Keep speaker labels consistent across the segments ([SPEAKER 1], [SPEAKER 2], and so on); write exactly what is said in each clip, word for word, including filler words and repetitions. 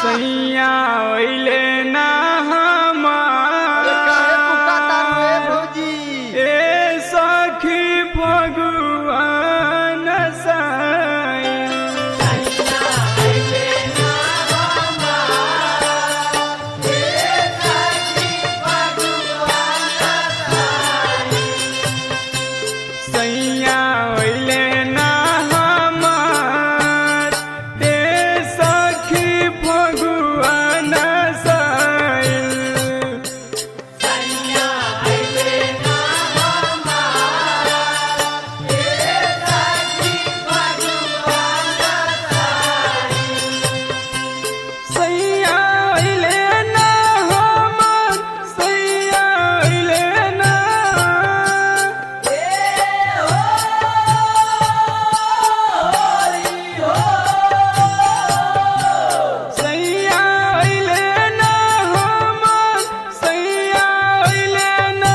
[SPEAKER 1] सैया ओइले ना हमार
[SPEAKER 2] काहे पुकाता रे भौजी
[SPEAKER 1] ए सखी भगवान साईं
[SPEAKER 2] सैया ओइले ना हमार ए सखी भगवान साईं
[SPEAKER 1] सैया ओइले ना हमार ए सखी भगवान साईं
[SPEAKER 2] सैया ओइले ना हमार ए सखी भगवान साईं
[SPEAKER 1] सैया ओइले ना हमार सैया ओइले ना सैया ओइले ना हमार सैया ओइले ना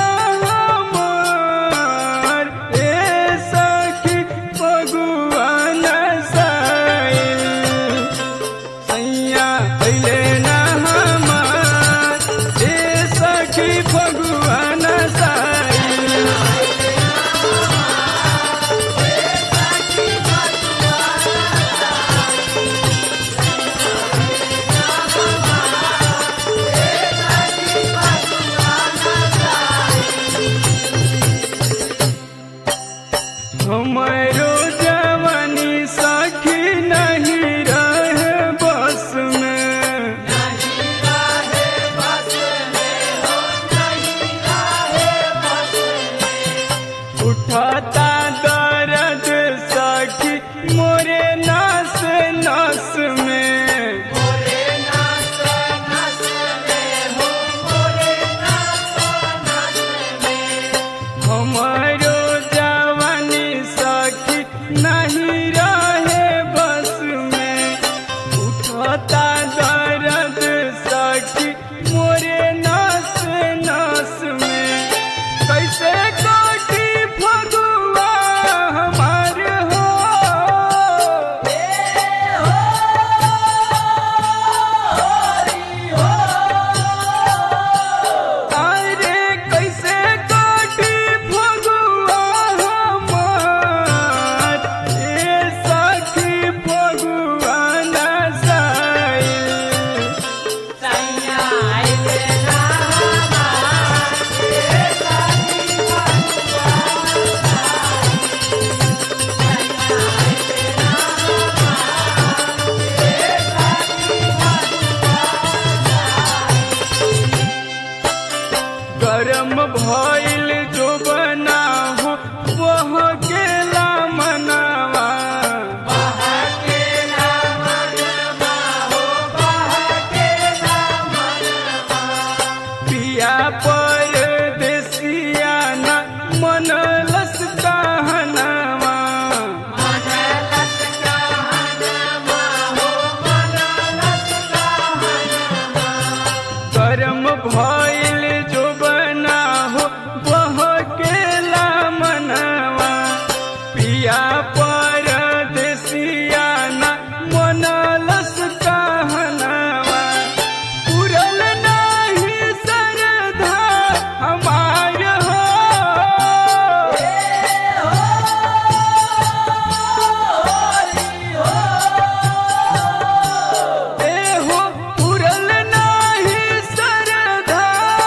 [SPEAKER 1] हमार ए सखी भगवान साईं सैया ओइले ना हमार ए सखी भगवान साईं हमारो जवानी सखी नहीं रहे बस में उठाता दर्द सखी मोरे नस नस में हमारो जवानी सखी नहीं रहे बस में उठता दर्द सखी मोरे नस नस में कैसे काटी फगुआ हमार हो अरे कैसे काटी फगुआ हमार ए सखी भगवान साईं
[SPEAKER 2] सैया ओइले ना हमार ए सखी
[SPEAKER 1] गरम भइल जो बना हो वह केला मनावा पिया पर देसिया न मनलस कहनवा गरम भइल जो बना हो वह केला मनवा पिया पर देसिया न मनलस कहनवा पूरल नहीं सरधा हमार हो ए हो पूरल नहीं सरधा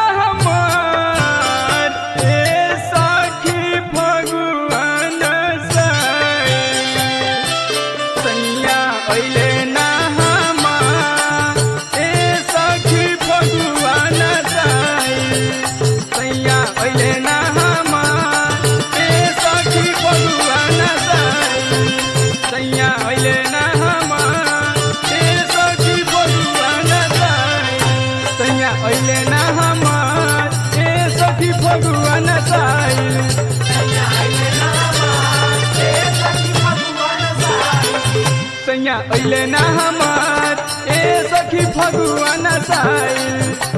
[SPEAKER 1] हमार ए सखी भगवान साईं सैया ओइले ना हमार ए सखी भगवान साईं सैया ओइले ना हमार ए सखी भगवान साईं सैया ओइले ना हमार ए सखी भगवान साईं सैया ओइले ना हमार ए सखी भगवान साईं सैया ओइले ना हमार ए सखी भगवान साईं